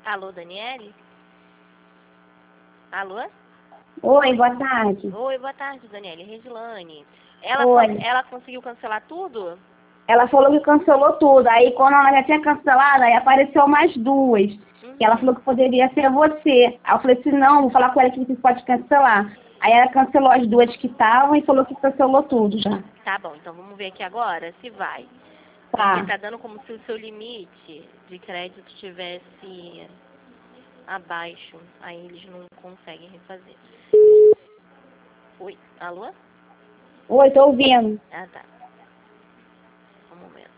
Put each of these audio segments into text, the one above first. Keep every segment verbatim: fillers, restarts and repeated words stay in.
Alô, Daniele? Alô? Oi, boa tarde. Oi, boa tarde, Daniele. Regiane. Ela, Oi. ela conseguiu cancelar tudo? Ela falou que cancelou tudo. Aí, quando ela já tinha cancelado, aí apareceu mais duas. Uhum. E ela falou que poderia ser você. Aí eu falei assim, não, vou falar com ela que você pode cancelar. Aí ela cancelou as duas que estavam e falou que cancelou tudo já. Tá bom, então vamos ver aqui agora se vai. Tá. Porque tá dando como se o seu limite de crédito estivesse abaixo. Aí eles não conseguem refazer. Oi, alô? Oi, tô ouvindo. Ah, tá. Um momento.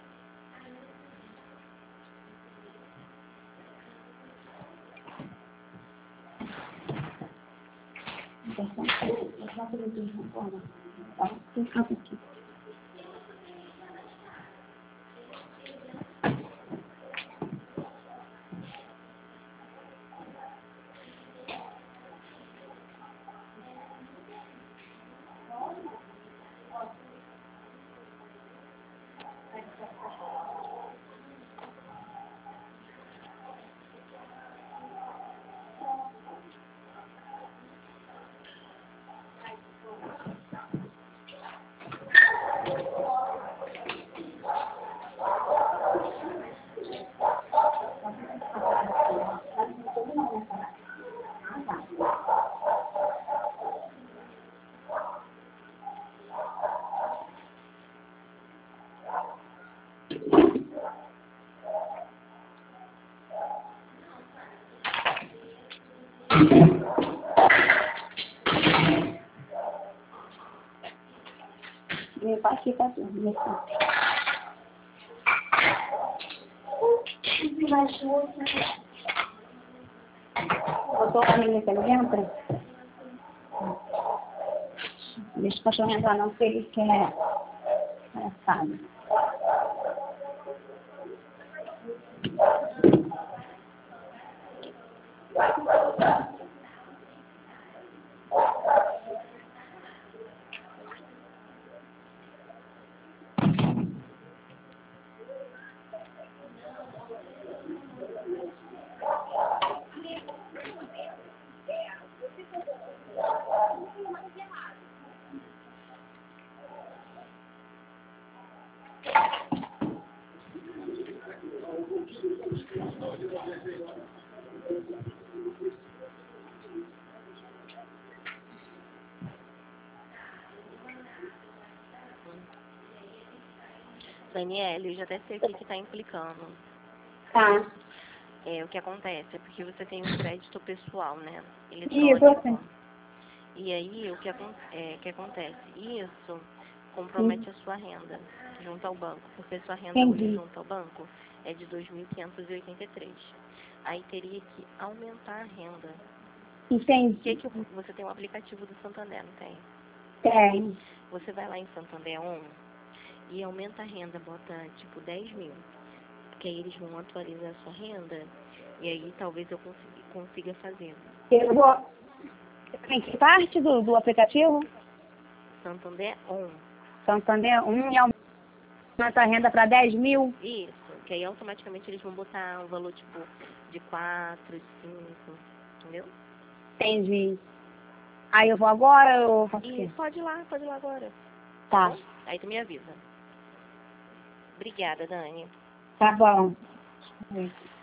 Meu pai fica assim, meu pai. Botou a menina que ele entra? Deixa o cachorro entrar não, porque ele quer... É, sabe. Daniele, eu já até sei o que que tá implicando. Tá. É, o que acontece é porque você tem um crédito pessoal, né? Isso, Eletrônico. você. E aí, o que, acon é, que acontece? Isso compromete Sim. a sua renda junto ao banco, porque a sua renda hoje Entendi. junto ao banco é de dois mil quinhentos e oitenta e três. Aí teria que aumentar a renda. O que Entendi. que você tem um aplicativo do Santander, não tem? Tem. Você vai lá em Santander On e aumenta a renda, bota tipo dez mil. Porque aí eles vão atualizar a sua renda e aí talvez eu consiga, consiga fazer. Eu vou... Em que parte do, do aplicativo? Santander On. Santander um e aumenta a renda para dez mil. Isso, que aí automaticamente eles vão botar um valor tipo de quatro, cinco, entendeu? Entendi. Aí eu vou agora ou faço o E quê? pode ir lá, pode ir lá agora. Tá. Bom? Aí tu me avisa. Obrigada, Dani. Tá bom.